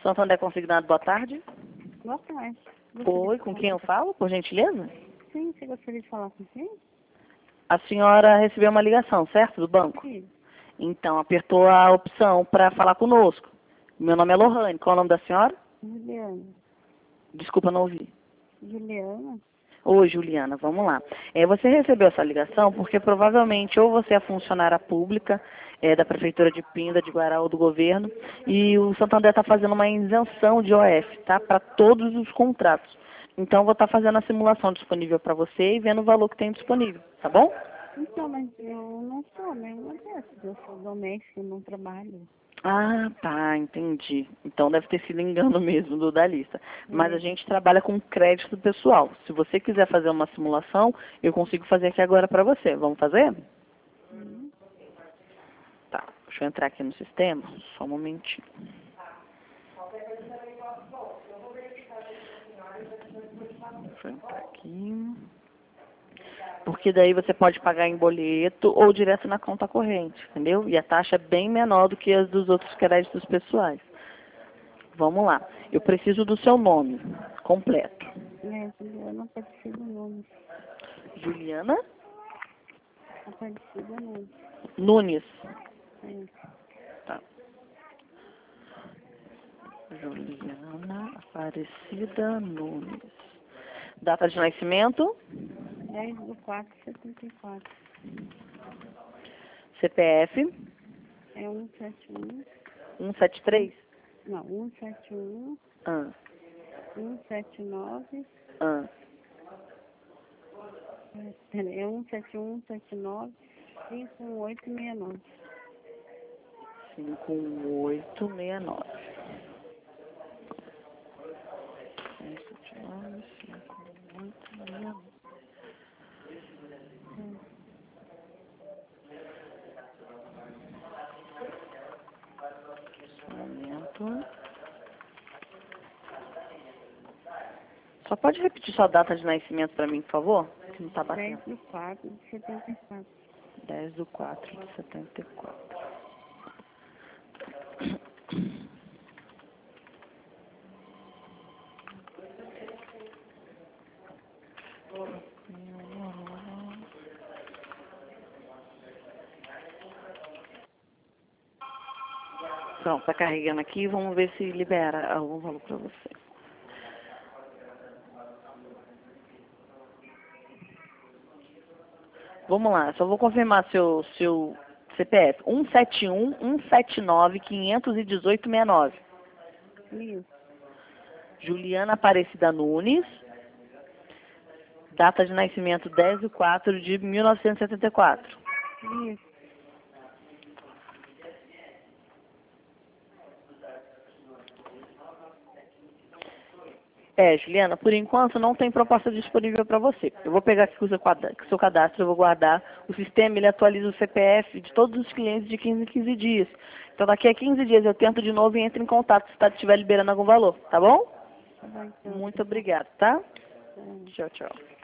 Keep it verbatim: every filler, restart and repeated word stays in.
Santander Consignado, boa tarde. Boa tarde. Gostaria Oi, de com falar quem eu falo, por gentileza? Sim, você gostaria de falar com quem? A senhora recebeu uma ligação, certo, do banco? Sim. Então, apertou a opção para falar conosco. Meu nome é Lohane. Qual é o nome da senhora? Juliana. Desculpa, não ouvi. Juliana? Oi, Juliana, vamos lá. É, você recebeu essa ligação porque provavelmente ou você é funcionária pública é, da Prefeitura de Pinda, de Guará ou do governo, e o Santander está fazendo uma isenção de O F, tá? Para todos os contratos. Então, eu vou estar fazendo a simulação disponível para você e vendo o valor que tem disponível, tá bom? Então, mas eu não sou nenhuma dessas. Eu sou doméstica, eu não trabalho. Ah, tá, entendi. Então deve ter sido engano mesmo do da lista. Mas a É. gente trabalha com crédito pessoal. Se você quiser fazer uma simulação, eu consigo fazer aqui agora para você. Vamos fazer? Hum. Tá, deixa eu entrar aqui no sistema. Só um momentinho. Deixa eu entrar aqui. Porque daí você pode pagar em boleto ou direto na conta corrente, entendeu? E a taxa é bem menor do que as dos outros créditos pessoais. Vamos lá. Eu preciso do seu nome completo. É, Juliana Aparecida Nunes. Juliana Aparecida Nunes. Nunes. É. Tá. Juliana Aparecida Nunes. Data de nascimento? dez do quatro de setenta e quatro. C P F? É um sete um. cento e setenta e três? Não, um sete um. Ah, um sete nove. ah. É, peraí, é um sete um, sete nove, cinco oito seis nove. cinco oito seis nove. cinco oito seis nove. Momento. Só pode repetir sua data de nascimento para mim, por favor? Que não está batendo. dez do quatro de setenta e quatro. dez do quatro de setenta e quatro. Pronto, tá carregando aqui. Vamos ver se libera algum valor para você. Vamos lá, só vou confirmar seu, seu C P F. um sete um, um sete nove, quinhentos e dezoito, sessenta e nove. Isso. Juliana Aparecida Nunes. Data de nascimento dez de quatro de mil novecentos e setenta e quatro. Isso. É, Juliana, por enquanto não tem proposta disponível para você. Eu vou pegar aqui o seu cada- o seu cadastro, eu vou guardar. O sistema, ele atualiza o C P F de todos os clientes de quinze em quinze dias. Então daqui a quinze dias eu tento de novo e entro em contato se tá, estiver liberando algum valor, tá bom? Tá bom, então. Muito obrigada, tá? Tá. Tchau, tchau.